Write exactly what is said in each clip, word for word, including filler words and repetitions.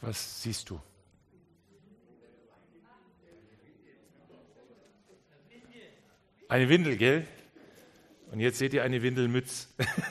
Was siehst du? Eine Windel, gell? Und jetzt seht ihr eine Windelmütze.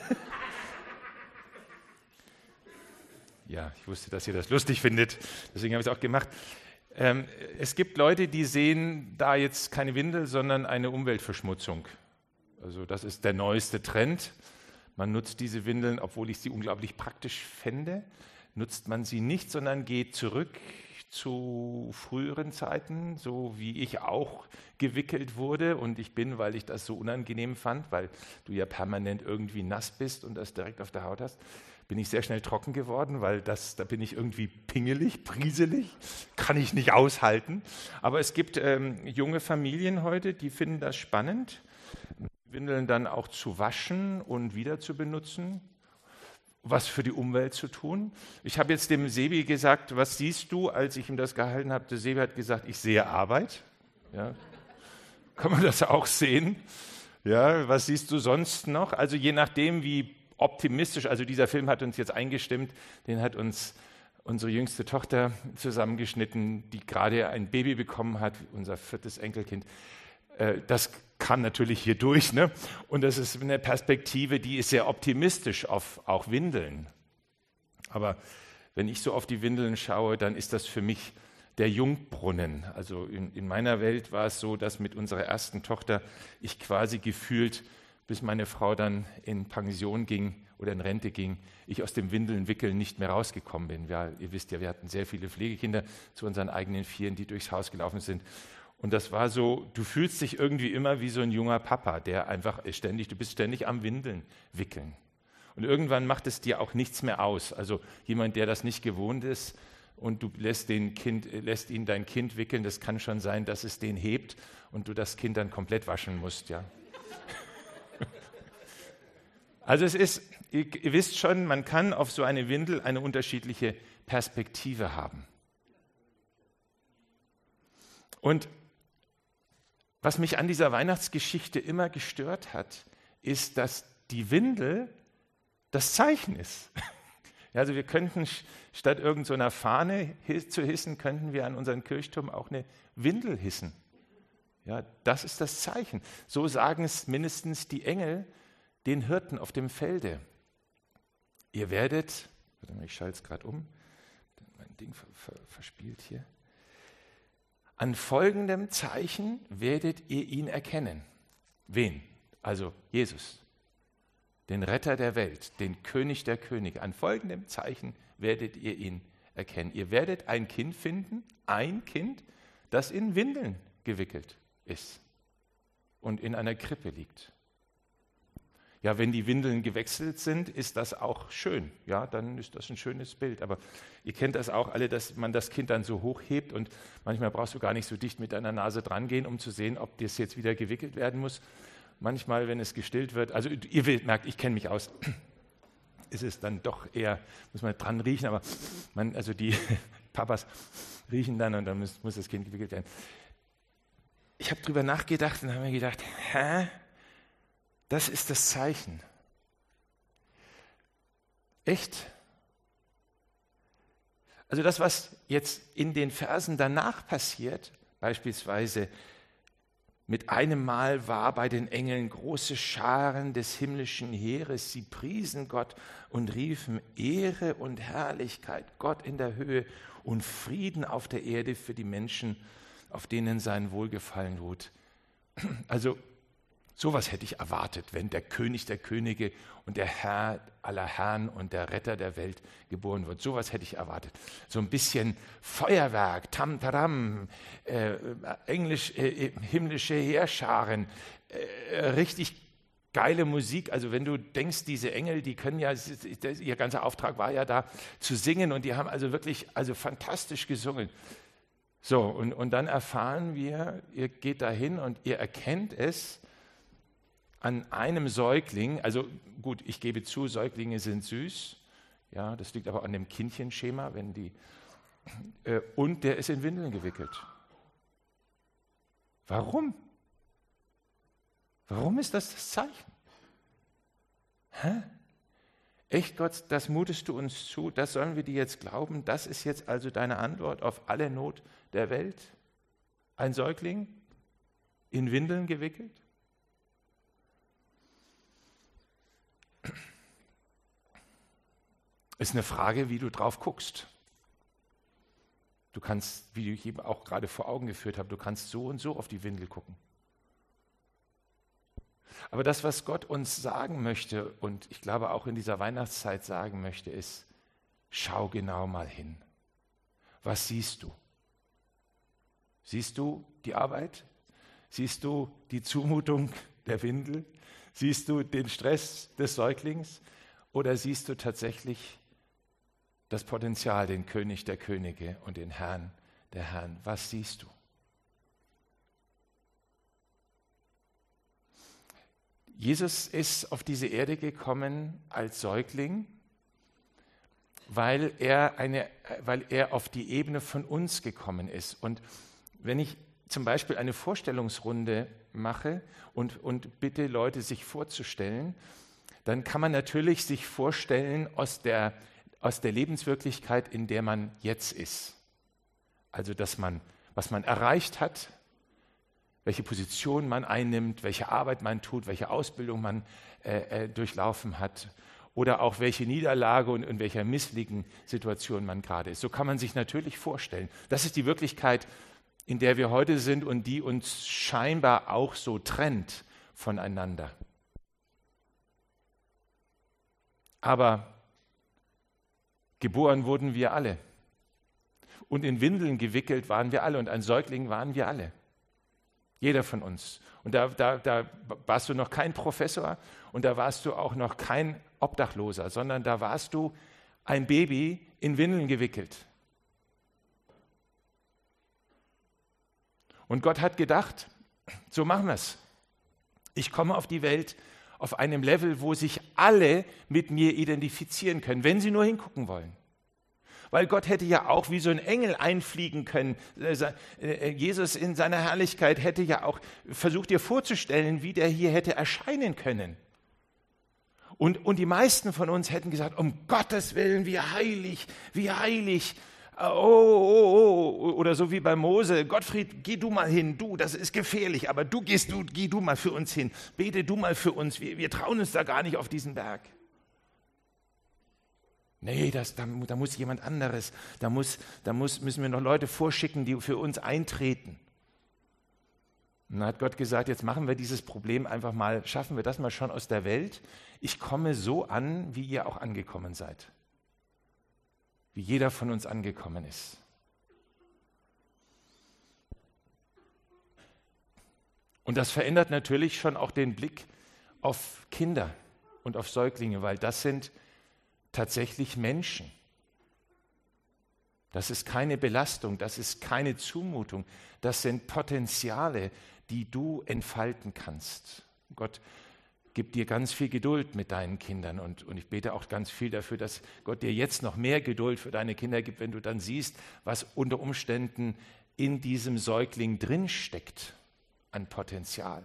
Ja, ich wusste, dass ihr das lustig findet, deswegen habe ich es auch gemacht. Ähm, es gibt Leute, die sehen da jetzt keine Windel, sondern eine Umweltverschmutzung. Also das ist der neueste Trend. Man nutzt diese Windeln, obwohl ich sie unglaublich praktisch fände, nutzt man sie nicht, sondern geht zurück zu früheren Zeiten, so wie ich auch gewickelt wurde. Und ich bin, weil ich das so unangenehm fand, weil du ja permanent irgendwie nass bist und das direkt auf der Haut hast, bin ich sehr schnell trocken geworden, weil das, da bin ich irgendwie pingelig, prieselig, kann ich nicht aushalten. Aber es gibt ähm, junge Familien heute, die finden das spannend, Windeln dann auch zu waschen und wieder zu benutzen, was für die Umwelt zu tun. Ich habe jetzt dem Sebi gesagt, was siehst du, als ich ihm das gehalten habe? Der Sebi hat gesagt, ich sehe Arbeit. Ja. Kann man das auch sehen? Ja, was siehst du sonst noch? Also je nachdem, wie optimistisch, also dieser Film hat uns jetzt eingestimmt, den hat uns unsere jüngste Tochter zusammengeschnitten, die gerade ein Baby bekommen hat, unser viertes Enkelkind. Das kann natürlich hier durch, ne? Und das ist eine Perspektive, die ist sehr optimistisch auf auch Windeln. Aber wenn ich so auf die Windeln schaue, dann ist das für mich der Jungbrunnen. Also in, in meiner Welt war es so, dass mit unserer ersten Tochter ich quasi gefühlt, bis meine Frau dann in Pension ging oder in Rente ging, ich aus dem Windelnwickeln nicht mehr rausgekommen bin. Ja, ihr wisst ja, wir hatten sehr viele Pflegekinder zu unseren eigenen Vieren, die durchs Haus gelaufen sind. Und das war so, du fühlst dich irgendwie immer wie so ein junger Papa, der einfach ständig, du bist ständig am Windeln wickeln. Und irgendwann macht es dir auch nichts mehr aus. Also jemand, der das nicht gewohnt ist und du lässt, den kind, lässt ihn dein Kind wickeln, das kann schon sein, dass es den hebt und du das Kind dann komplett waschen musst. Ja. Also es ist, ihr, ihr wisst schon, man kann auf so eine Windel eine unterschiedliche Perspektive haben. Und was mich an dieser Weihnachtsgeschichte immer gestört hat, ist, dass die Windel das Zeichen ist. Also wir könnten statt irgendeiner Fahne zu hissen, könnten wir an unseren Kirchturm auch eine Windel hissen. Ja, das ist das Zeichen. So sagen es mindestens die Engel den Hirten auf dem Felde. Ihr werdet, ich schalte es gerade um, mein Ding verspielt hier. An folgendem Zeichen werdet ihr ihn erkennen. Wen? Also Jesus, den Retter der Welt, den König der Könige. An folgendem Zeichen werdet ihr ihn erkennen. Ihr werdet ein Kind finden, ein Kind, das in Windeln gewickelt ist und in einer Krippe liegt. Ja, wenn die Windeln gewechselt sind, ist das auch schön. Ja, dann ist das ein schönes Bild. Aber ihr kennt das auch alle, dass man das Kind dann so hochhebt und manchmal brauchst du gar nicht so dicht mit deiner Nase dran gehen, um zu sehen, ob das jetzt wieder gewickelt werden muss. Manchmal, wenn es gestillt wird, also ihr merkt, ich kenne mich aus, ist es dann doch eher, muss man dran riechen, aber man, also die Papas riechen dann und dann muss, muss das Kind gewickelt werden. Ich habe drüber nachgedacht und habe mir gedacht, hä? Das ist das Zeichen. Echt? Also das, was jetzt in den Versen danach passiert, beispielsweise mit einem Mal war bei den Engeln große Scharen des himmlischen Heeres, sie priesen Gott und riefen Ehre und Herrlichkeit Gott in der Höhe und Frieden auf der Erde für die Menschen, auf denen sein Wohlgefallen ruht. Also sowas hätte ich erwartet, wenn der König der Könige und der Herr aller Herren und der Retter der Welt geboren wird. Sowas hätte ich erwartet. So ein bisschen Feuerwerk, Tam-Taram, äh, englisch, äh, himmlische Heerscharen, äh, richtig geile Musik. Also wenn du denkst, diese Engel, die können ja, ihr ganzer Auftrag war ja da zu singen und die haben also wirklich also fantastisch gesungen. So, und, und dann erfahren wir, ihr geht dahin und ihr erkennt es, an einem Säugling, also gut, ich gebe zu, Säuglinge sind süß, ja, das liegt aber an dem Kindchenschema, wenn die, äh, und der ist in Windeln gewickelt. Warum? Warum ist das das Zeichen? Hä? Echt, Gott, das mutest du uns zu, das sollen wir dir jetzt glauben, das ist jetzt also deine Antwort auf alle Not der Welt? Ein Säugling, in Windeln gewickelt? Ist eine Frage, wie du drauf guckst. Du kannst, wie ich eben auch gerade vor Augen geführt habe, du kannst so und so auf die Windel gucken. Aber das, was Gott uns sagen möchte und ich glaube auch in dieser Weihnachtszeit sagen möchte, ist, schau genau mal hin. Was siehst du? Siehst du die Arbeit? Siehst du die Zumutung der Windel? Siehst du den Stress des Säuglings? Oder siehst du tatsächlich das Potenzial, den König der Könige und den Herrn der Herren? Was siehst du? Jesus ist auf diese Erde gekommen als Säugling, weil er, eine, weil er auf die Ebene von uns gekommen ist. Und wenn ich zum Beispiel eine Vorstellungsrunde mache und, und bitte Leute, sich vorzustellen, dann kann man natürlich sich vorstellen aus der, aus der Lebenswirklichkeit, in der man jetzt ist. Also, dass man, was man erreicht hat, welche Position man einnimmt, welche Arbeit man tut, welche Ausbildung man äh, äh, durchlaufen hat oder auch welche Niederlage und in welcher misslichen Situation man gerade ist. So kann man sich natürlich vorstellen. Das ist die Wirklichkeit, in der wir heute sind und die uns scheinbar auch so trennt voneinander. Aber geboren wurden wir alle und in Windeln gewickelt waren wir alle und ein Säugling waren wir alle. Jeder von uns. Und da, da, da warst du noch kein Professor und da warst du auch noch kein Obdachloser, sondern da warst du ein Baby in Windeln gewickelt. Und Gott hat gedacht, so machen wir es. Ich komme auf die Welt auf einem Level, wo sich alle mit mir identifizieren können, wenn sie nur hingucken wollen. Weil Gott hätte ja auch wie so ein Engel einfliegen können. Jesus in seiner Herrlichkeit hätte ja auch versucht, dir vorzustellen, wie der hier hätte erscheinen können. Und, und die meisten von uns hätten gesagt, um Gottes Willen, wie heilig, wie heilig. Oh, oh, oh, oder so wie bei Mose, Gottfried, geh du mal hin, du, das ist gefährlich, aber du gehst, du, geh du mal für uns hin, bete du mal für uns, wir, wir trauen uns da gar nicht auf diesen Berg. Nee, das, da, da muss jemand anderes, da, muss, da muss, müssen wir noch Leute vorschicken, die für uns eintreten. Und dann hat Gott gesagt, jetzt machen wir dieses Problem einfach mal, schaffen wir das mal schon aus der Welt. Ich komme so an, wie ihr auch angekommen seid. Wie jeder von uns angekommen ist. Und das verändert natürlich schon auch den Blick auf Kinder und auf Säuglinge, weil das sind tatsächlich Menschen. Das ist keine Belastung, das ist keine Zumutung, das sind Potenziale, die du entfalten kannst. Gott gibt dir ganz viel Geduld mit deinen Kindern und, und ich bete auch ganz viel dafür, dass Gott dir jetzt noch mehr Geduld für deine Kinder gibt, wenn du dann siehst, was unter Umständen in diesem Säugling drinsteckt an Potenzial.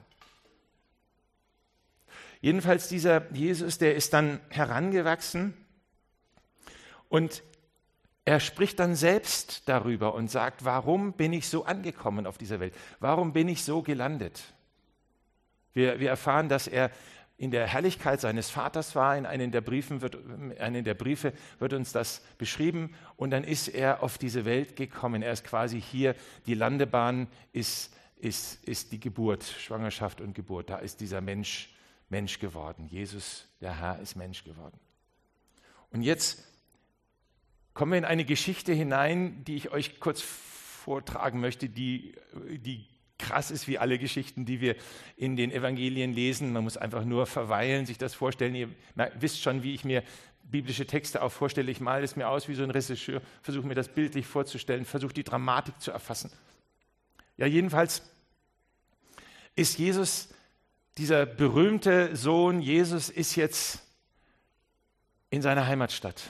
Jedenfalls dieser Jesus, der ist dann herangewachsen und er spricht dann selbst darüber und sagt, warum bin ich so angekommen auf dieser Welt? Warum bin ich so gelandet? Wir, wir erfahren, dass er in der Herrlichkeit seines Vaters war. In einem der, Briefen wird, einen der Briefe wird uns das beschrieben. Und dann ist er auf diese Welt gekommen. Er ist quasi hier, die Landebahn ist, ist, ist die Geburt, Schwangerschaft und Geburt. Da ist dieser Mensch Mensch geworden. Jesus, der Herr, ist Mensch geworden. Und jetzt kommen wir in eine Geschichte hinein, die ich euch kurz vortragen möchte, die, die krass ist wie alle Geschichten, die wir in den Evangelien lesen. Man muss einfach nur verweilen, sich das vorstellen. Ihr wisst schon, wie ich mir biblische Texte auch vorstelle. Ich male es mir aus wie so ein Regisseur, versuche mir das bildlich vorzustellen, versuche die Dramatik zu erfassen. Ja, jedenfalls ist Jesus, dieser berühmte Sohn, Jesus ist jetzt in seiner Heimatstadt.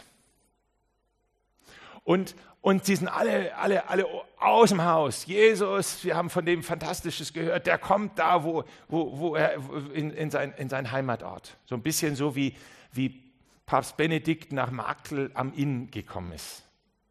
Und, und sie sind alle, alle, alle aus dem Haus. Jesus, wir haben von dem Fantastisches gehört, der kommt da, wo, wo, wo er in, in, sein, in seinen Heimatort. So ein bisschen so wie, wie Papst Benedikt nach Marktl am Inn gekommen ist.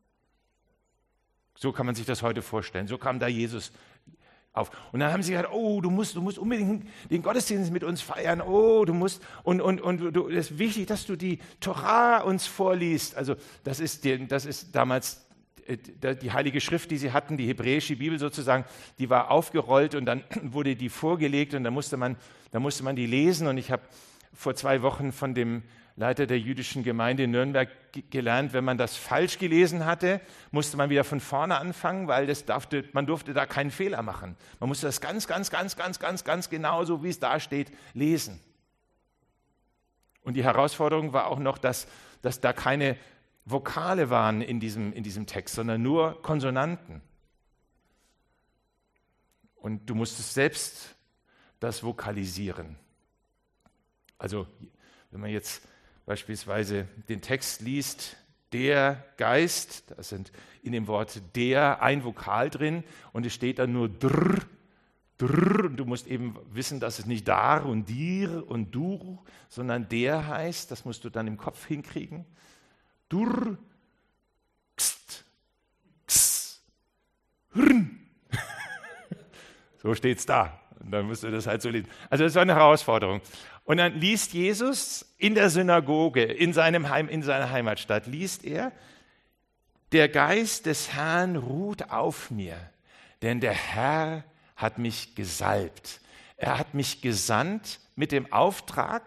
So kann man sich das heute vorstellen. So kam da Jesus auf. Und dann haben sie gesagt, oh, du musst, du musst unbedingt den Gottesdienst mit uns feiern. Oh, du musst, und, und, und du, es ist wichtig, dass du die Tora uns vorliest. Also das ist, die, das ist damals die Heilige Schrift, die sie hatten, die hebräische Bibel sozusagen, die war aufgerollt und dann wurde die vorgelegt und dann musste man, dann musste man die lesen. Und ich habe vor zwei Wochen von dem Leiter der jüdischen Gemeinde in Nürnberg g- gelernt, wenn man das falsch gelesen hatte, musste man wieder von vorne anfangen, weil das darfte, man durfte da keinen Fehler machen. Man musste das ganz, ganz, ganz, ganz, ganz, ganz genau, so wie es da steht, lesen. Und die Herausforderung war auch noch, dass, dass da keine Vokale waren in diesem, in diesem Text, sondern nur Konsonanten. Und du musstest selbst das vokalisieren. Also, wenn man jetzt beispielsweise den Text liest, der Geist, da sind in dem Wort der ein Vokal drin und es steht dann nur drr, drr, und du musst eben wissen, dass es nicht dar und dir und du, sondern der heißt, das musst du dann im Kopf hinkriegen. Dur, kst, kst, hrn. So steht es da. Und dann musst du das halt so lesen. Also das war eine Herausforderung. Und dann liest Jesus in der Synagoge, in, seinem Heim, in seiner Heimatstadt, liest er, der Geist des Herrn ruht auf mir, denn der Herr hat mich gesalbt. Er hat mich gesandt mit dem Auftrag,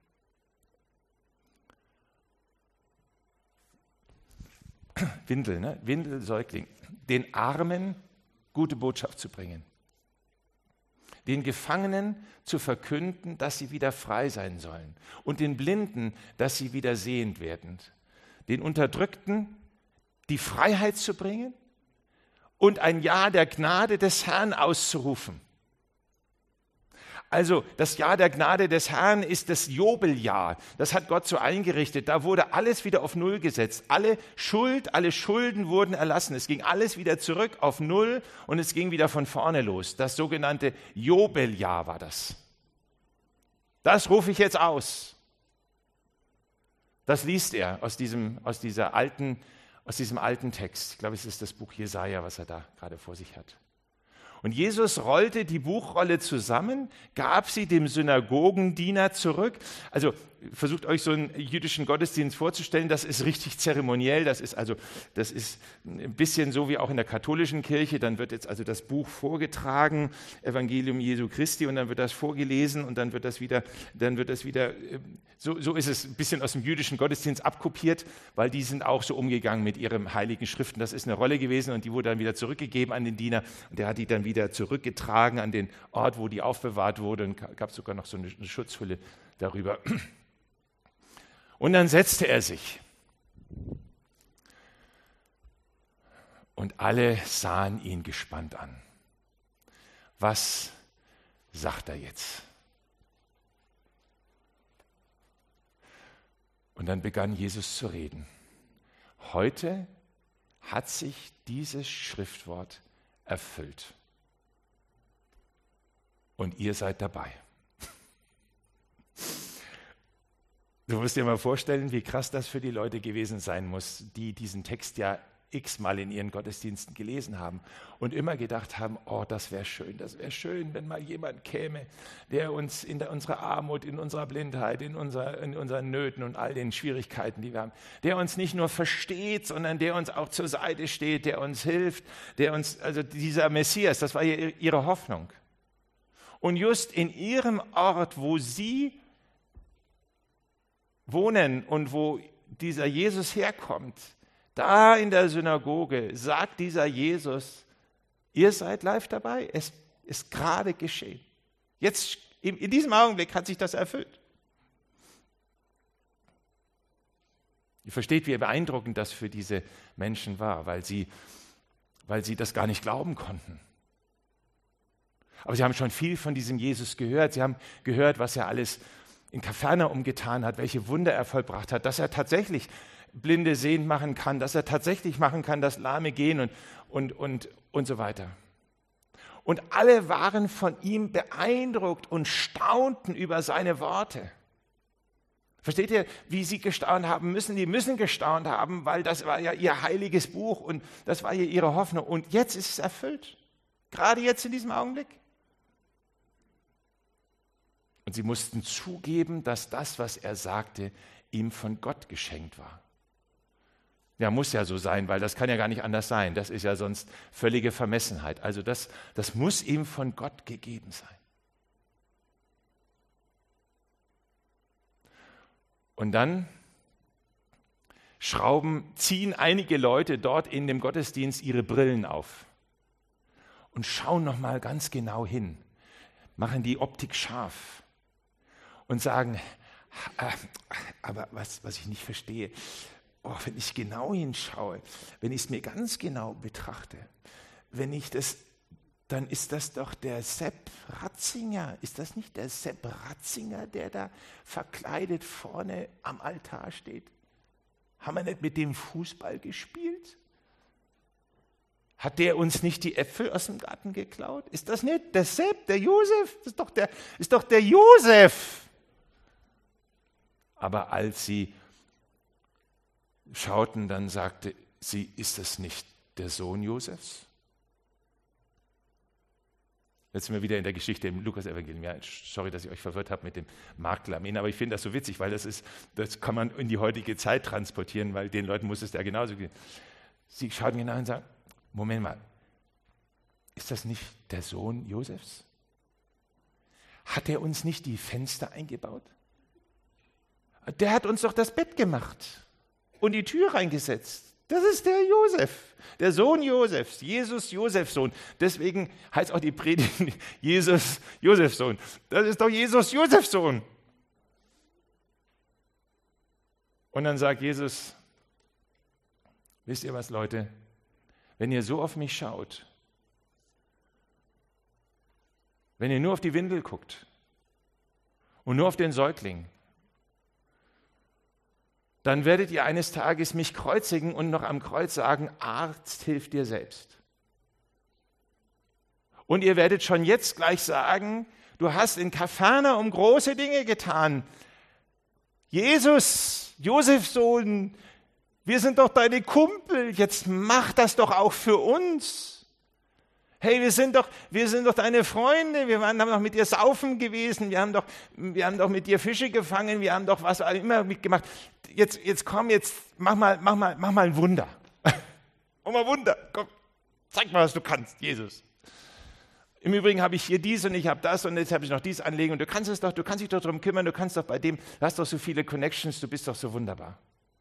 Windel, ne? Windel, Säugling, den Armen gute Botschaft zu bringen, den Gefangenen zu verkünden, dass sie wieder frei sein sollen und den Blinden, dass sie wieder sehend werden, den Unterdrückten die Freiheit zu bringen und ein Jahr der Gnade des Herrn auszurufen. Also das Jahr der Gnade des Herrn ist das Jobeljahr. Das hat Gott so eingerichtet. Da wurde alles wieder auf Null gesetzt. Alle Schuld, alle Schulden wurden erlassen. Es ging alles wieder zurück auf Null und es ging wieder von vorne los. Das sogenannte Jobeljahr war das. Das rufe ich jetzt aus. Das liest er aus diesem, aus dieser alten, aus diesem alten Text. Ich glaube, es ist das Buch Jesaja, was er da gerade vor sich hat. Und Jesus rollte die Buchrolle zusammen, gab sie dem Synagogendiener zurück. Also versucht euch so einen jüdischen Gottesdienst vorzustellen, das ist richtig zeremoniell, das ist also, das ist ein bisschen so wie auch in der katholischen Kirche, dann wird jetzt also das Buch vorgetragen, Evangelium Jesu Christi, und dann wird das vorgelesen und dann wird das wieder, dann wird das wieder, so, so ist es ein bisschen aus dem jüdischen Gottesdienst abkopiert, weil die sind auch so umgegangen mit ihren heiligen Schriften, das ist eine Rolle gewesen und die wurde dann wieder zurückgegeben an den Diener und der hat die dann wieder zurückgetragen an den Ort, wo die aufbewahrt wurde und gab sogar noch so eine, eine Schutzhülle darüber. Und dann setzte er sich. Und alle sahen ihn gespannt an. Was sagt er jetzt? Und dann begann Jesus zu reden. Heute hat sich dieses Schriftwort erfüllt. Und ihr seid dabei. Du musst dir mal vorstellen, wie krass das für die Leute gewesen sein muss, die diesen Text ja x-mal in ihren Gottesdiensten gelesen haben und immer gedacht haben, oh, das wäre schön, das wäre schön, wenn mal jemand käme, der uns in der, unserer Armut, in unserer Blindheit, in, unser, in unseren Nöten und all den Schwierigkeiten, die wir haben, der uns nicht nur versteht, sondern der uns auch zur Seite steht, der uns hilft, der uns, also dieser Messias, das war ihre Hoffnung. Und just in ihrem Ort, wo sie wohnen und wo dieser Jesus herkommt, da in der Synagoge sagt dieser Jesus, ihr seid live dabei, es ist gerade geschehen. Jetzt, in, in diesem Augenblick hat sich das erfüllt. Ihr versteht, wie beeindruckend das für diese Menschen war, weil sie, weil sie das gar nicht glauben konnten. Aber sie haben schon viel von diesem Jesus gehört. Sie haben gehört, was er alles in Kapernaum getan hat, welche Wunder er vollbracht hat, dass er tatsächlich Blinde sehend machen kann, dass er tatsächlich machen kann, dass Lahme gehen und, und, und, und so weiter. Und alle waren von ihm beeindruckt und staunten über seine Worte. Versteht ihr, wie sie gestaunt haben müssen? Die müssen gestaunt haben, weil das war ja ihr heiliges Buch und das war ja ihre Hoffnung. Und jetzt ist es erfüllt. Gerade jetzt in diesem Augenblick. Und sie mussten zugeben, dass das, was er sagte, ihm von Gott geschenkt war. Ja, muss ja so sein, weil das kann ja gar nicht anders sein. Das ist ja sonst völlige Vermessenheit. Also das, das muss ihm von Gott gegeben sein. Und dann schrauben, ziehen einige Leute dort in dem Gottesdienst ihre Brillen auf und schauen nochmal ganz genau hin, machen die Optik scharf und sagen, aber was, was ich nicht verstehe, oh, wenn ich genau hinschaue, wenn ich es mir ganz genau betrachte, wenn ich das, dann ist das doch der Sepp Ratzinger. Ist das nicht der Sepp Ratzinger, der da verkleidet vorne am Altar steht? Haben wir nicht mit dem Fußball gespielt? Hat der uns nicht die Äpfel aus dem Garten geklaut? Ist das nicht der Sepp, der Josef? Das ist doch der, ist doch der Josef. Aber als sie schauten, dann sagte sie, ist das nicht der Sohn Josefs? Jetzt sind wir wieder in der Geschichte im Lukas-Evangelium. Ja, sorry, dass ich euch verwirrt habe mit dem Makler. Aber ich finde das so witzig, weil das ist, das kann man in die heutige Zeit transportieren, weil den Leuten muss es ja genauso gehen. Sie schauten genau und sagen, Moment mal, ist das nicht der Sohn Josefs? Hat er uns nicht die Fenster eingebaut? Der hat uns doch das Bett gemacht und die Tür reingesetzt. Das ist der Josef, der Sohn Josefs, Jesus Josefs Sohn. Deswegen heißt auch die Predigt Jesus Josefs Sohn. Das ist doch Jesus Josefs Sohn. Und dann sagt Jesus, wisst ihr was, Leute, wenn ihr so auf mich schaut, wenn ihr nur auf die Windel guckt und nur auf den Säugling, dann werdet ihr eines Tages mich kreuzigen und noch am Kreuz sagen, Arzt, hilf dir selbst. Und ihr werdet schon jetzt gleich sagen, du hast in Kapharnaum große Dinge getan. Jesus, Josefs Sohn, wir sind doch deine Kumpel, jetzt mach das doch auch für uns. Hey, wir sind doch, wir sind doch deine Freunde, wir waren, haben doch mit dir saufen gewesen, wir haben doch, wir haben doch mit dir Fische gefangen, wir haben doch was immer mitgemacht. Jetzt, jetzt komm, jetzt mach mal, mach mal, mach mal ein Wunder. Mach mal ein Wunder, komm, zeig mal, was du kannst, Jesus. Im Übrigen habe ich hier dies und ich habe das und jetzt habe ich noch dies anlegen und du kannst es doch, du kannst dich doch darum kümmern, du kannst doch bei dem, du hast doch so viele Connections, du bist doch so wunderbar.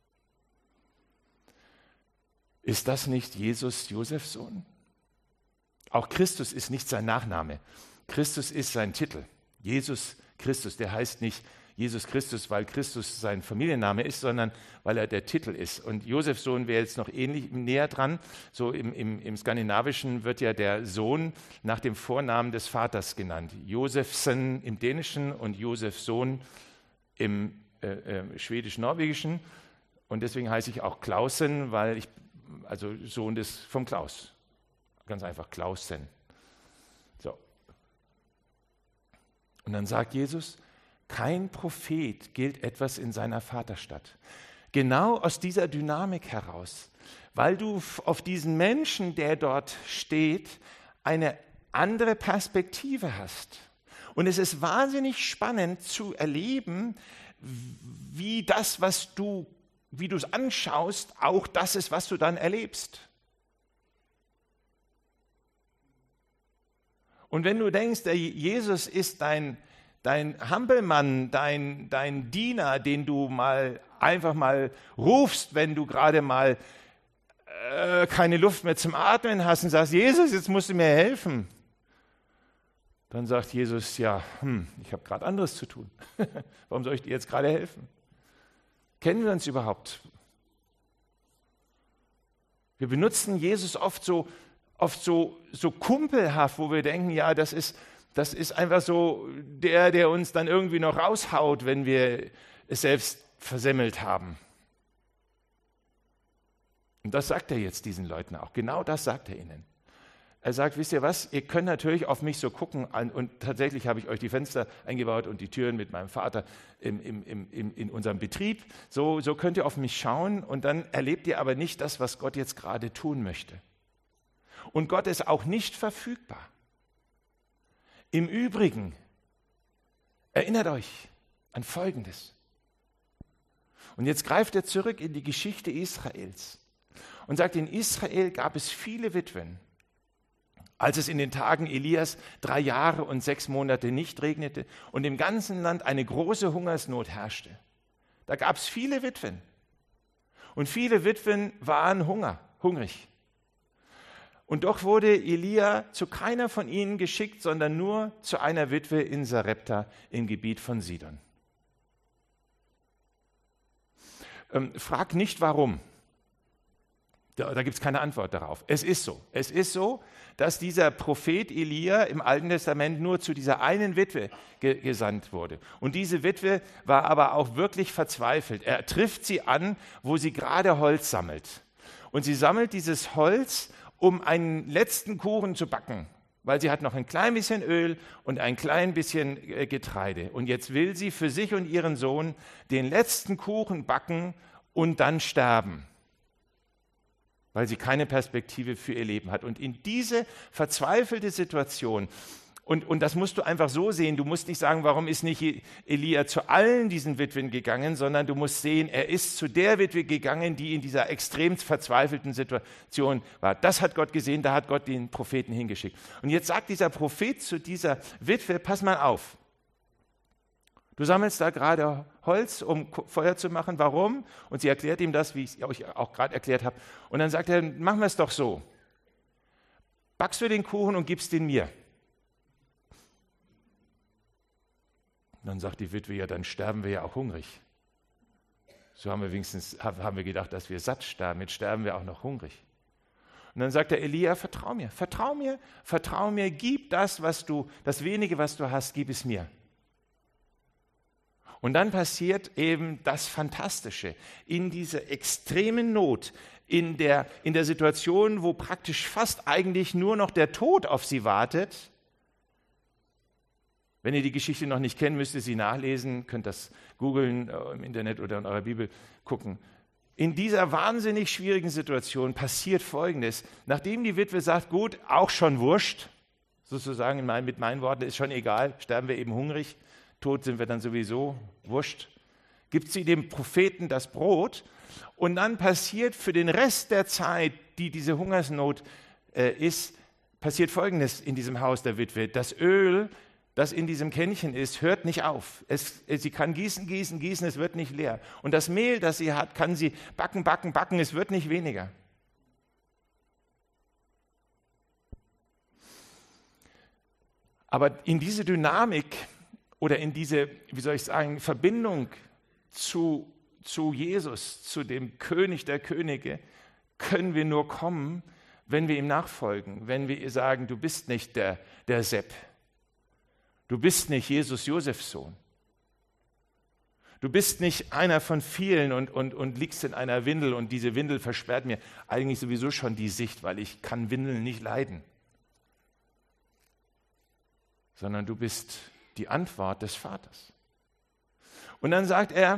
Ist das nicht Jesus, Josefs Sohn? Auch Christus ist nicht sein Nachname. Christus ist sein Titel. Jesus Christus, der heißt nicht Jesus Christus, weil Christus sein Familienname ist, sondern weil er der Titel ist. Und Josefs Sohn wäre jetzt noch ähnlich näher dran. So im, im, im Skandinavischen wird ja der Sohn nach dem Vornamen des Vaters genannt. Josefsen im Dänischen und Josefs Sohn im äh, äh, Schwedisch-Norwegischen. Und deswegen heiße ich auch Klausen, weil ich, also Sohn des vom Klaus. Ganz einfach, Klausen. So. Und dann sagt Jesus, kein Prophet gilt etwas in seiner Vaterstadt. Genau aus dieser Dynamik heraus, weil du auf diesen Menschen, der dort steht, eine andere Perspektive hast. Und es ist wahnsinnig spannend zu erleben, wie das, was du, wie du es anschaust, auch das ist, was du dann erlebst. Und wenn du denkst, der Jesus ist dein, dein Hampelmann, dein, dein Diener, den du mal einfach mal rufst, wenn du gerade mal äh, keine Luft mehr zum Atmen hast und sagst, Jesus, jetzt musst du mir helfen. Dann sagt Jesus, ja, hm, ich habe gerade anderes zu tun. Warum soll ich dir jetzt gerade helfen? Kennen wir uns überhaupt? Wir benutzen Jesus oft so, oft so, so kumpelhaft, wo wir denken, ja, das ist, das ist einfach so der, der uns dann irgendwie noch raushaut, wenn wir es selbst versemmelt haben. Und das sagt er jetzt diesen Leuten auch. Genau das sagt er ihnen. Er sagt, wisst ihr was, ihr könnt natürlich auf mich so gucken und tatsächlich habe ich euch die Fenster eingebaut und die Türen mit meinem Vater im, im, im, in unserem Betrieb. So, so könnt ihr auf mich schauen und dann erlebt ihr aber nicht das, was Gott jetzt gerade tun möchte. Und Gott ist auch nicht verfügbar. Im Übrigen, erinnert euch an Folgendes. Und jetzt greift er zurück in die Geschichte Israels und sagt, in Israel gab es viele Witwen. Als es in den Tagen Elias drei Jahre und sechs Monate nicht regnete und im ganzen Land eine große Hungersnot herrschte. Da gab es viele Witwen. Und viele Witwen waren Hunger, hungrig. Und doch wurde Elia zu keiner von ihnen geschickt, sondern nur zu einer Witwe in Sarepta im Gebiet von Sidon. Ähm, frag nicht, warum. Da, da gibt es keine Antwort darauf. Es ist so. Es ist so, dass dieser Prophet Elia im Alten Testament nur zu dieser einen Witwe ge- gesandt wurde. Und diese Witwe war aber auch wirklich verzweifelt. Er trifft sie an, wo sie gerade Holz sammelt. Und sie sammelt dieses Holz, um einen letzten Kuchen zu backen, weil sie hat noch ein klein bisschen Öl und ein klein bisschen äh, Getreide. Und jetzt will sie für sich und ihren Sohn den letzten Kuchen backen und dann sterben, weil sie keine Perspektive für ihr Leben hat. Und in diese verzweifelte Situation, und, und das musst du einfach so sehen, du musst nicht sagen, warum ist nicht Elia zu allen diesen Witwen gegangen, sondern du musst sehen, er ist zu der Witwe gegangen, die in dieser extrem verzweifelten Situation war. Das hat Gott gesehen, da hat Gott den Propheten hingeschickt. Und jetzt sagt dieser Prophet zu dieser Witwe, pass mal auf. Du sammelst da gerade Holz, um Feuer zu machen. Warum? Und sie erklärt ihm das, wie ich es euch auch gerade erklärt habe. Und dann sagt er, machen wir es doch so. Backst du den Kuchen und gibst ihn mir. Und dann sagt die Witwe, ja, dann sterben wir ja auch hungrig. So haben wir wenigstens haben wir gedacht, dass wir satt sterben. Jetzt sterben wir auch noch hungrig. Und dann sagt der Elia, vertrau mir, vertrau mir, vertrau mir, gib das, was du, das wenige, was du hast, gib es mir. Und dann passiert eben das Fantastische. In dieser extremen Not, in der, in der Situation, wo praktisch fast eigentlich nur noch der Tod auf sie wartet. Wenn ihr die Geschichte noch nicht kennt, müsst ihr sie nachlesen, könnt das googeln äh, im Internet oder in eurer Bibel gucken. In dieser wahnsinnig schwierigen Situation passiert Folgendes. Nachdem die Witwe sagt, gut, auch schon wurscht, sozusagen in mein, mit meinen Worten, ist schon egal, sterben wir eben hungrig, tot sind wir dann sowieso, wurscht, gibt sie dem Propheten das Brot und dann passiert für den Rest der Zeit, die diese Hungersnot äh, ist, passiert Folgendes in diesem Haus der Witwe. Das Öl, das in diesem Kännchen ist, hört nicht auf. Es, sie kann gießen, gießen, gießen, es wird nicht leer. Und das Mehl, das sie hat, kann sie backen, backen, backen, es wird nicht weniger. Aber in diese Dynamik oder in diese, wie soll ich sagen, Verbindung zu, zu Jesus, zu dem König der Könige, können wir nur kommen, wenn wir ihm nachfolgen, wenn wir sagen, du bist nicht der, der Sepp, du bist nicht Jesus Josefs Sohn, du bist nicht einer von vielen und, und, und liegst in einer Windel und diese Windel versperrt mir eigentlich sowieso schon die Sicht, weil ich kann Windeln nicht leiden, sondern du bist die Antwort des Vaters. Und dann sagt er,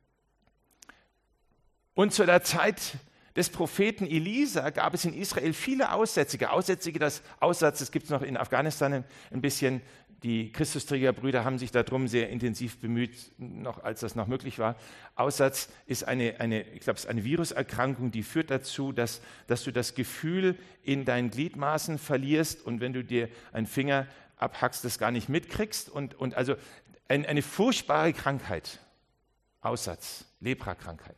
und zu der Zeit des Propheten Elisa gab es in Israel viele Aussätzige. Aussätzige, das Aussatz, das gibt es noch in Afghanistan ein bisschen. Die Christusträgerbrüder haben sich darum sehr intensiv bemüht, noch, als das noch möglich war. Aussatz ist eine, eine, ich glaube, es ist eine Viruserkrankung, die führt dazu, dass, dass du das Gefühl in deinen Gliedmaßen verlierst und wenn du dir einen Finger abhackst, das gar nicht mitkriegst. Und, und also ein, eine furchtbare Krankheit, Aussatz, Leprakrankheit.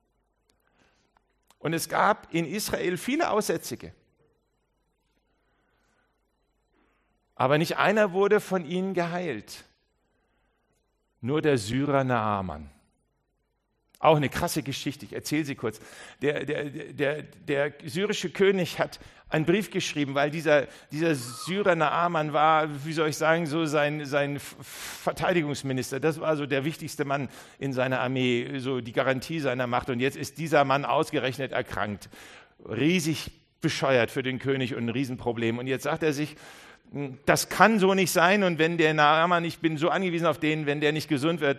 Und es gab in Israel viele Aussätzige. Aber nicht einer wurde von ihnen geheilt. Nur der Syrer Naaman. Auch eine krasse Geschichte, ich erzähle sie kurz. Der, der, der, der syrische König hat einen Brief geschrieben, weil dieser, dieser Syrer Naaman war, wie soll ich sagen, so sein, sein Verteidigungsminister. Das war so der wichtigste Mann in seiner Armee, so die Garantie seiner Macht. Und jetzt ist dieser Mann ausgerechnet erkrankt. Riesig bescheuert für den König und ein Riesenproblem. Und jetzt sagt er sich, das kann so nicht sein und wenn der Naaman, ich bin so angewiesen auf den, wenn der nicht gesund wird,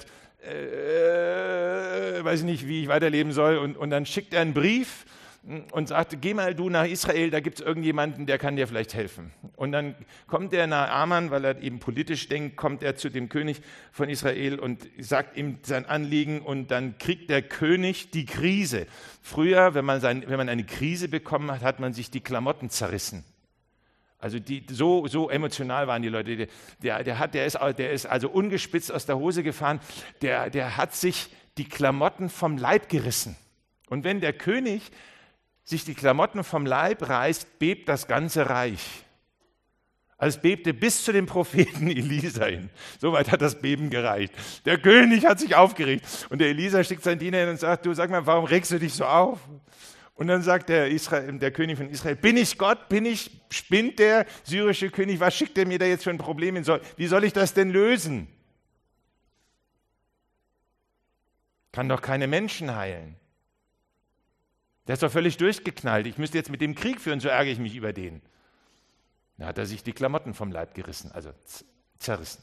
äh, weiß ich nicht, wie ich weiterleben soll. Und, und dann schickt er einen Brief und sagt, geh mal du nach Israel, da gibt es irgendjemanden, der kann dir vielleicht helfen. Und dann kommt der Naaman, weil er eben politisch denkt, kommt er zu dem König von Israel und sagt ihm sein Anliegen und dann kriegt der König die Krise. Früher, wenn man, sein, wenn man eine Krise bekommen hat, hat man sich die Klamotten zerrissen. Also die, so, so emotional waren die Leute. Der, der, hat, der, ist, der ist also ungespitzt aus der Hose gefahren. Der, der hat sich die Klamotten vom Leib gerissen. Und wenn der König sich die Klamotten vom Leib reißt, bebt das ganze Reich. Also es bebte bis zu dem Propheten Elisa hin. Soweit hat das Beben gereicht. Der König hat sich aufgeregt. Und der Elisa schickt seinen Diener hin und sagt, du sag mal, warum regst du dich so auf? Und dann sagt der, Israel, der König von Israel, bin ich Gott, bin ich, spinnt der syrische König, was schickt er mir da jetzt für ein Problem hin? Wie soll ich das denn lösen? Kann doch keine Menschen heilen. Der ist doch völlig durchgeknallt. Ich müsste jetzt mit dem Krieg führen, so ärgere ich mich über den. Da hat er sich die Klamotten vom Leib gerissen, also zerrissen.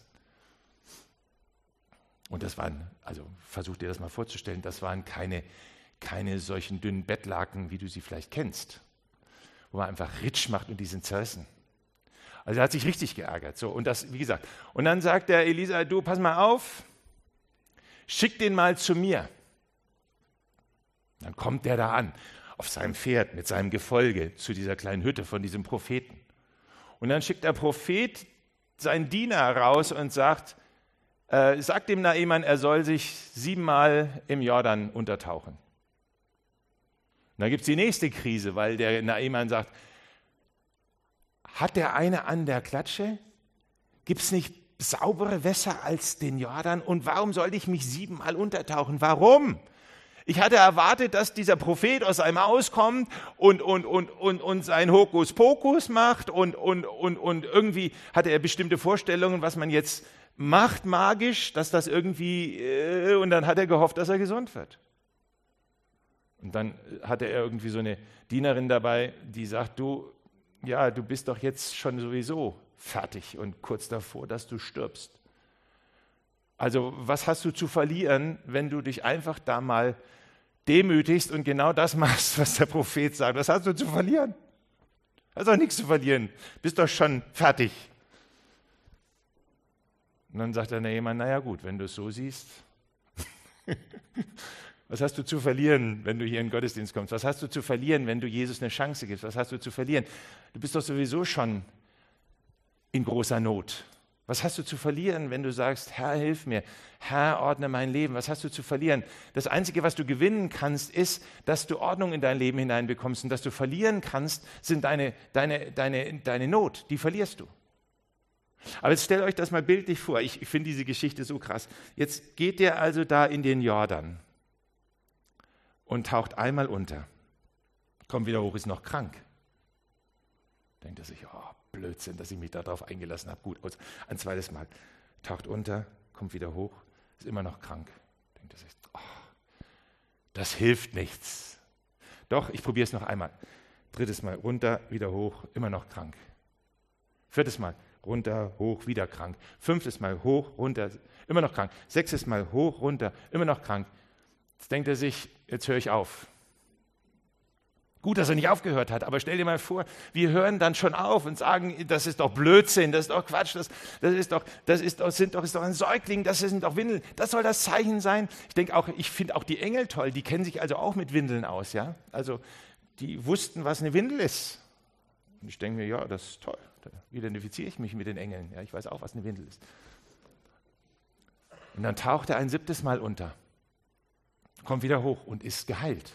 Und das waren, also versuch dir das mal vorzustellen, das waren keine keine solchen dünnen Bettlaken, wie du sie vielleicht kennst, wo man einfach Ritsch macht und die sind zerrissen. Also er hat sich richtig geärgert. So, und das, wie gesagt, und dann sagt der Elisa, du, pass mal auf, schick den mal zu mir. Dann kommt der da an, auf seinem Pferd, mit seinem Gefolge, zu dieser kleinen Hütte von diesem Propheten. Und dann schickt der Prophet seinen Diener raus und sagt, äh, sagt dem Naaman, er soll sich siebenmal im Jordan untertauchen. Und dann gibt es die nächste Krise, weil der Naaman sagt, hat der eine an der Klatsche? Gibt es nicht saubere Wässer als den Jordan? Und warum sollte ich mich siebenmal untertauchen? Warum? Ich hatte erwartet, dass dieser Prophet aus seinem Haus kommt und, und, und, und, und sein Hokuspokus macht und, und, und, und irgendwie hatte er bestimmte Vorstellungen, was man jetzt macht magisch, dass das irgendwie, äh, und dann hat er gehofft, dass er gesund wird. Und dann hatte er irgendwie so eine Dienerin dabei, die sagt, du, ja, du bist doch jetzt schon sowieso fertig und kurz davor, dass du stirbst. Also was hast du zu verlieren, wenn du dich einfach da mal demütigst und genau das machst, was der Prophet sagt? Was hast du zu verlieren? Hast doch nichts zu verlieren, bist doch schon fertig. Und dann sagt dann jemand, naja gut, wenn du es so siehst, was hast du zu verlieren, wenn du hier in den Gottesdienst kommst? Was hast du zu verlieren, wenn du Jesus eine Chance gibst? Was hast du zu verlieren? Du bist doch sowieso schon in großer Not. Was hast du zu verlieren, wenn du sagst, Herr, hilf mir, Herr, ordne mein Leben? Was hast du zu verlieren? Das Einzige, was du gewinnen kannst, ist, dass du Ordnung in dein Leben hineinbekommst. Und dass du verlieren kannst, sind deine, deine, deine, deine Not. Die verlierst du. Aber jetzt stellt euch das mal bildlich vor. Ich, ich finde diese Geschichte so krass. Jetzt geht der also da in den Jordan und taucht einmal unter. Kommt wieder hoch, ist noch krank. Denkt er sich, oh, Blödsinn, dass ich mich darauf eingelassen habe. Gut, also ein zweites Mal. Taucht unter, kommt wieder hoch, ist immer noch krank. Denkt er sich, oh, das hilft nichts. Doch, ich probiere es noch einmal. Drittes Mal runter, wieder hoch, immer noch krank. Viertes Mal runter, hoch, wieder krank. Fünftes Mal hoch, runter, immer noch krank. Sechstes Mal hoch, runter, immer noch krank. Jetzt denkt er sich, jetzt höre ich auf. Gut, dass er nicht aufgehört hat, aber stell dir mal vor, wir hören dann schon auf und sagen, das ist doch Blödsinn, das ist doch Quatsch, das, das ist doch, das ist doch, sind doch, ist doch ein Säugling, das sind doch Windeln, das soll das Zeichen sein. Ich denke auch, ich finde auch die Engel toll, die kennen sich also auch mit Windeln aus, ja. Also die wussten, was eine Windel ist. Und ich denke mir, ja, das ist toll. Da identifiziere ich mich mit den Engeln. Ja, ich weiß auch, was eine Windel ist. Und dann taucht er ein siebtes Mal unter, kommt wieder hoch und ist geheilt.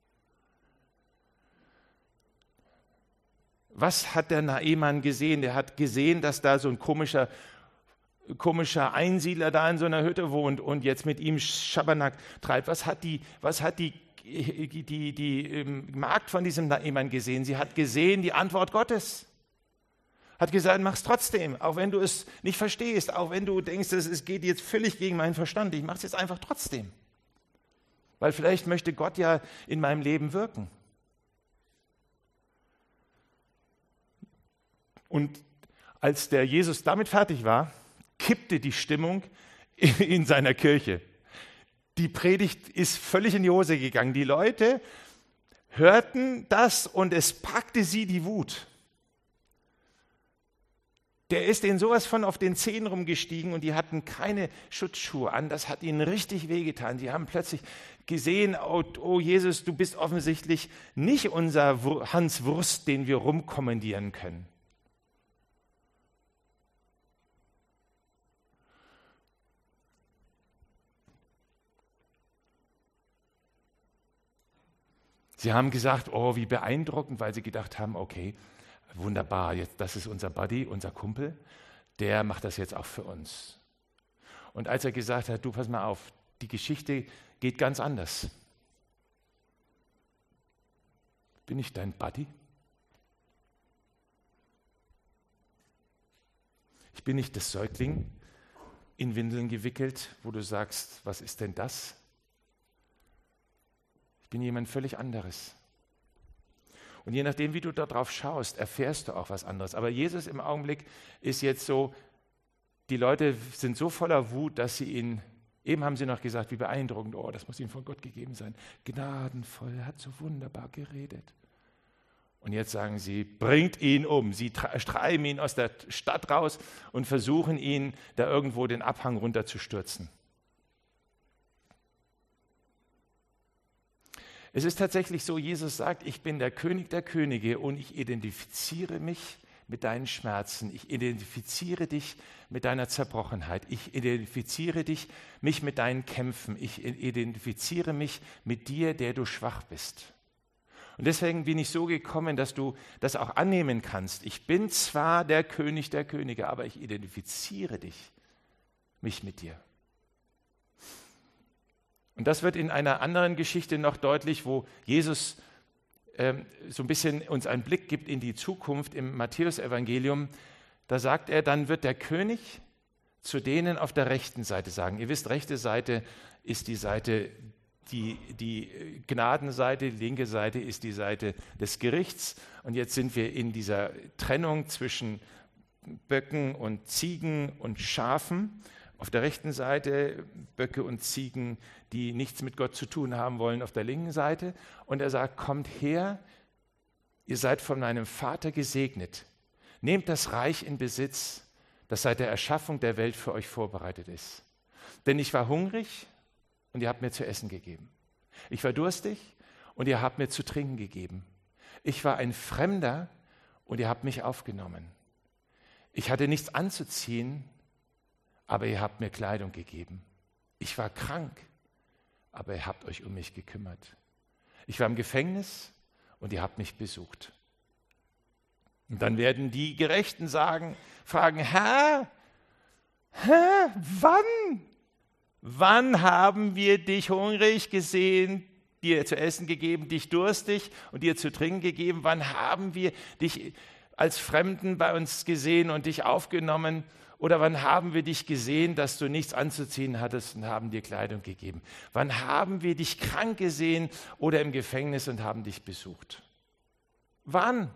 Was hat der Naaman gesehen? Der hat gesehen, dass da so ein komischer, komischer Einsiedler da in so einer Hütte wohnt und jetzt mit ihm Schabernack treibt. Was hat die, was hat die, die, die, die Magd von diesem Naaman gesehen? Sie hat gesehen die Antwort Gottes. Hat gesagt, mach's trotzdem, auch wenn du es nicht verstehst, auch wenn du denkst, es geht jetzt völlig gegen meinen Verstand. Ich mach's jetzt einfach trotzdem. Weil vielleicht möchte Gott ja in meinem Leben wirken. Und als der Jesus damit fertig war, kippte die Stimmung in seiner Kirche. Die Predigt ist völlig in die Hose gegangen. Die Leute hörten das und es packte sie die Wut. Der ist denen sowas von auf den Zehen rumgestiegen und die hatten keine Schutzschuhe an. Das hat ihnen richtig wehgetan. Die haben plötzlich gesehen, oh, oh Jesus, du bist offensichtlich nicht unser Hans Wurst, den wir rumkommandieren können. Sie haben gesagt, oh, wie beeindruckend, weil sie gedacht haben, okay, wunderbar, jetzt, das ist unser Buddy, unser Kumpel, der macht das jetzt auch für uns. Und als er gesagt hat, du pass mal auf, die Geschichte geht ganz anders. Bin ich dein Buddy? Ich bin nicht das Säugling in Windeln gewickelt, wo du sagst, was ist denn das? Ich bin jemand völlig anderes. Und je nachdem, wie du darauf schaust, erfährst du auch was anderes. Aber Jesus im Augenblick ist jetzt so, die Leute sind so voller Wut, dass sie ihn, eben haben sie noch gesagt, wie beeindruckend, oh, das muss ihm von Gott gegeben sein. Gnadenvoll, er hat so wunderbar geredet. Und jetzt sagen sie, bringt ihn um. Sie treiben ihn aus der Stadt raus und versuchen ihn, da irgendwo den Abhang runterzustürzen. Es ist tatsächlich so, Jesus sagt, ich bin der König der Könige und ich identifiziere mich mit deinen Schmerzen. Ich identifiziere dich mit deiner Zerbrochenheit. Ich identifiziere dich, mich mit deinen Kämpfen. Ich identifiziere mich mit dir, der du schwach bist. Und deswegen bin ich so gekommen, dass du das auch annehmen kannst. Ich bin zwar der König der Könige, aber ich identifiziere dich, mich mit dir. Und das wird in einer anderen Geschichte noch deutlich, wo Jesus ähm, so ein bisschen uns einen Blick gibt in die Zukunft im Matthäusevangelium. Da sagt er, dann wird der König zu denen auf der rechten Seite sagen. Ihr wisst, rechte Seite ist die Seite, die, die Gnadenseite, die linke Seite ist die Seite des Gerichts. Und jetzt sind wir in dieser Trennung zwischen Böcken und Ziegen und Schafen. Auf der rechten Seite Böcke und Ziegen, die nichts mit Gott zu tun haben wollen, auf der linken Seite. Und er sagt, kommt her, ihr seid von meinem Vater gesegnet. Nehmt das Reich in Besitz, das seit der Erschaffung der Welt für euch vorbereitet ist. Denn ich war hungrig und ihr habt mir zu essen gegeben. Ich war durstig und ihr habt mir zu trinken gegeben. Ich war ein Fremder und ihr habt mich aufgenommen. Ich hatte nichts anzuziehen, aber ihr habt mir Kleidung gegeben. Ich war krank, aber ihr habt euch um mich gekümmert. Ich war im Gefängnis und ihr habt mich besucht. Und dann werden die Gerechten sagen, fragen, Herr, Herr, wann? Wann haben wir dich hungrig gesehen, dir zu essen gegeben, dich durstig und dir zu trinken gegeben? Wann haben wir dich als Fremden bei uns gesehen und dich aufgenommen? Oder wann haben wir dich gesehen, dass du nichts anzuziehen hattest und haben dir Kleidung gegeben? Wann haben wir dich krank gesehen oder im Gefängnis und haben dich besucht? Wann?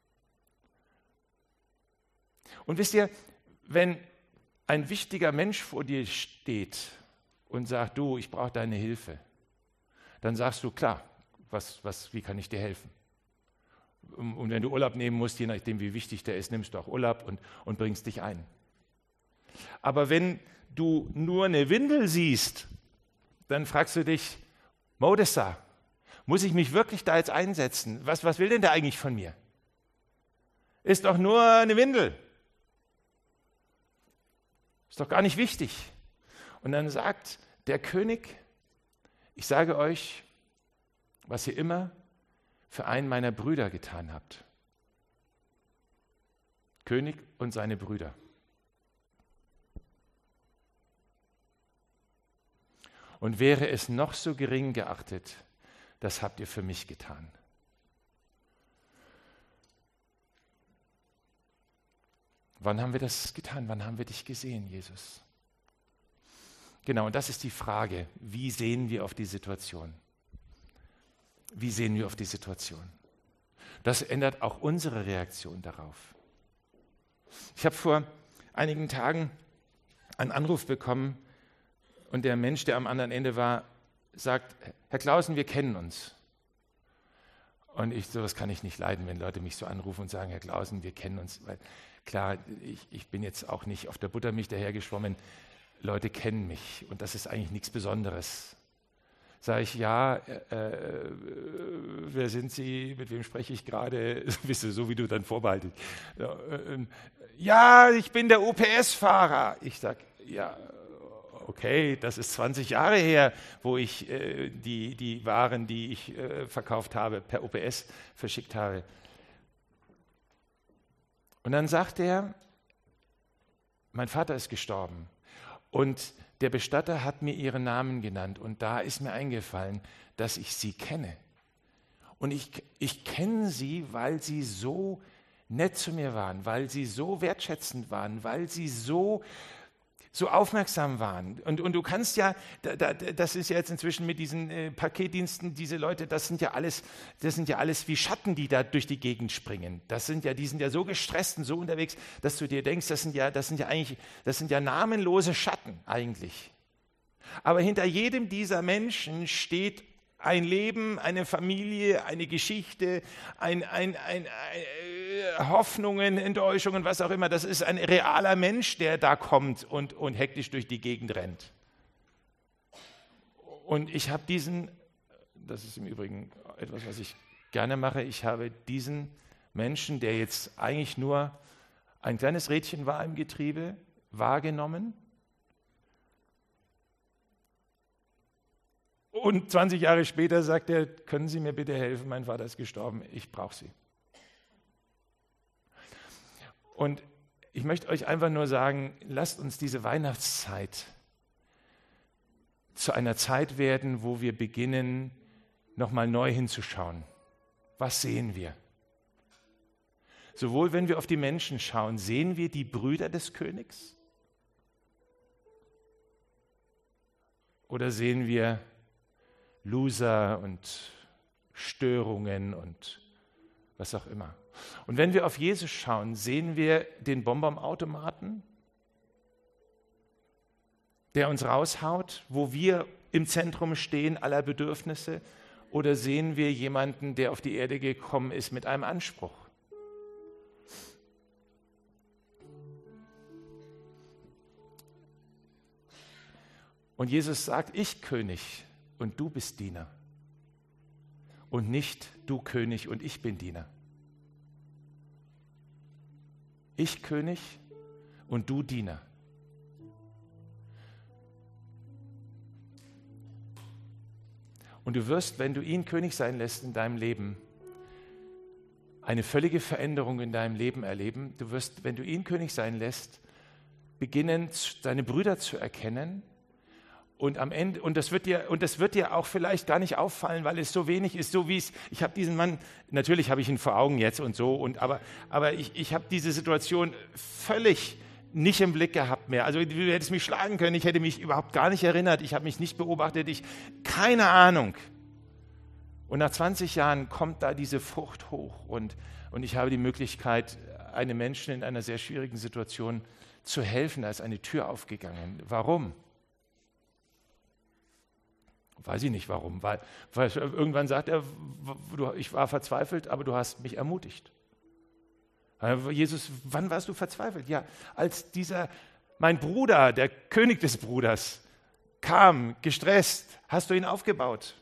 Und wisst ihr, wenn ein wichtiger Mensch vor dir steht und sagt, du, ich brauche deine Hilfe, dann sagst du, klar, was, was, wie kann ich dir helfen? Und wenn du Urlaub nehmen musst, je nachdem, wie wichtig der ist, nimmst du auch Urlaub und, und bringst dich ein. Aber wenn du nur eine Windel siehst, dann fragst du dich, Modessa, muss ich mich wirklich da jetzt einsetzen? Was, was will denn der eigentlich von mir? Ist doch nur eine Windel. Ist doch gar nicht wichtig. Und dann sagt der König, ich sage euch, was ihr immer für einen meiner Brüder getan habt. König und seine Brüder. Und wäre es noch so gering geachtet, das habt ihr für mich getan. Wann haben wir das getan? Wann haben wir dich gesehen, Jesus? Genau, und das ist die Frage. Wie sehen wir auf die Situation? Wie sehen wir auf die Situation? Das ändert auch unsere Reaktion darauf. Ich habe vor einigen Tagen einen Anruf bekommen und der Mensch, der am anderen Ende war, sagt, Herr Clausen, wir kennen uns. Und ich, sowas kann ich nicht leiden, wenn Leute mich so anrufen und sagen, Herr Clausen, wir kennen uns. Weil klar, ich, ich bin jetzt auch nicht auf der Buttermilch dahergeschwommen. Leute kennen mich und das ist eigentlich nichts Besonderes. Sage ich, ja, äh, äh, wer sind Sie, mit wem spreche ich gerade? Bist du so, wie du dann vorbehaltet. Ja, äh, ja, ich bin der U P S-Fahrer. Ich sage, ja, okay, das ist zwanzig Jahre her, wo ich äh, die, die Waren, die ich äh, verkauft habe, per U P S verschickt habe. Und dann sagt er, mein Vater ist gestorben und der Bestatter hat mir ihren Namen genannt und da ist mir eingefallen, dass ich sie kenne. Und ich, ich kenne sie, weil sie so nett zu mir waren, weil sie so wertschätzend waren, weil sie so, so aufmerksam waren. Und, und du kannst ja, da, da, das ist ja jetzt inzwischen mit diesen äh, Paketdiensten, diese Leute, das sind ja alles, das sind ja alles wie Schatten, die da durch die Gegend springen. Das sind ja, die sind ja so gestresst und so unterwegs, dass du dir denkst, das sind ja, das sind ja eigentlich, das sind ja namenlose Schatten eigentlich. Aber hinter jedem dieser Menschen steht ein Leben, eine Familie, eine Geschichte, ein, ein, ein, ein, Hoffnungen, Enttäuschungen, was auch immer. Das ist ein realer Mensch, der da kommt und, und hektisch durch die Gegend rennt. Und ich habe diesen, das ist im Übrigen etwas, was ich gerne mache, ich habe diesen Menschen, der jetzt eigentlich nur ein kleines Rädchen war im Getriebe, wahrgenommen. Und zwanzig Jahre später sagt er, können Sie mir bitte helfen, mein Vater ist gestorben, ich brauche Sie. Und ich möchte euch einfach nur sagen, lasst uns diese Weihnachtszeit zu einer Zeit werden, wo wir beginnen, nochmal neu hinzuschauen. Was sehen wir? Sowohl wenn wir auf die Menschen schauen, sehen wir die Brüder des Königs? Oder sehen wir Loser und Störungen und was auch immer? Und wenn wir auf Jesus schauen, sehen wir den Bonbonautomaten, der uns raushaut, wo wir im Zentrum stehen aller Bedürfnisse, oder sehen wir jemanden, der auf die Erde gekommen ist mit einem Anspruch? Und Jesus sagt, ich König und du bist Diener. Und nicht du König und ich bin Diener. Ich König und du Diener. Und du wirst, wenn du ihn König sein lässt in deinem Leben, eine völlige Veränderung in deinem Leben erleben. Du wirst, wenn du ihn König sein lässt, beginnen, deine Brüder zu erkennen. Und am Ende, und das wird dir, und das wird dir auch vielleicht gar nicht auffallen, weil es so wenig ist, so wie es, ich habe diesen Mann, natürlich habe ich ihn vor Augen jetzt und so, und aber, aber ich, ich habe diese Situation völlig nicht im Blick gehabt mehr. Also du hättest mich schlagen können, ich hätte mich überhaupt gar nicht erinnert, ich habe mich nicht beobachtet, ich, keine Ahnung. Und nach zwanzig Jahren kommt da diese Frucht hoch und, und ich habe die Möglichkeit, einem Menschen in einer sehr schwierigen Situation zu helfen. Da ist eine Tür aufgegangen. Warum? Weiß ich nicht warum, weil, weil irgendwann sagt er, ich war verzweifelt, aber du hast mich ermutigt. Jesus, wann warst du verzweifelt? Ja, als dieser, mein Bruder, der König des Bruders, kam, gestresst, hast du ihn aufgebaut.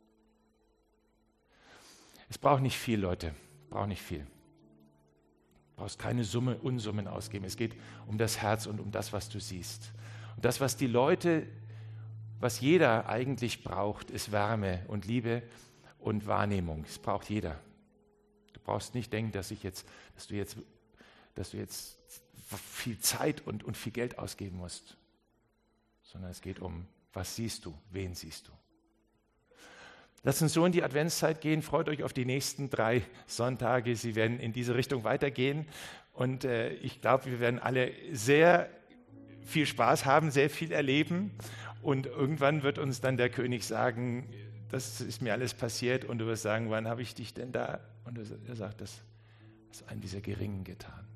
Es braucht nicht viel, Leute, braucht nicht viel. Du brauchst keine Summe, Unsummen ausgeben. Es geht um das Herz und um das, was du siehst. Und das, was die Leute, was jeder eigentlich braucht, ist Wärme und Liebe und Wahrnehmung. Das braucht jeder. Du brauchst nicht denken, dass, ich jetzt, dass, du, jetzt, dass du jetzt viel Zeit und, und viel Geld ausgeben musst, sondern es geht um, was siehst du, wen siehst du. Lasst uns so in die Adventszeit gehen. Freut euch auf die nächsten drei Sonntage. Sie werden in diese Richtung weitergehen. Und äh, ich glaube, wir werden alle sehr viel Spaß haben, sehr viel erleben. Und irgendwann wird uns dann der König sagen, das ist mir alles passiert. Und du wirst sagen, wann habe ich dich denn da? Und er sagt, das hast du einen dieser Geringen getan.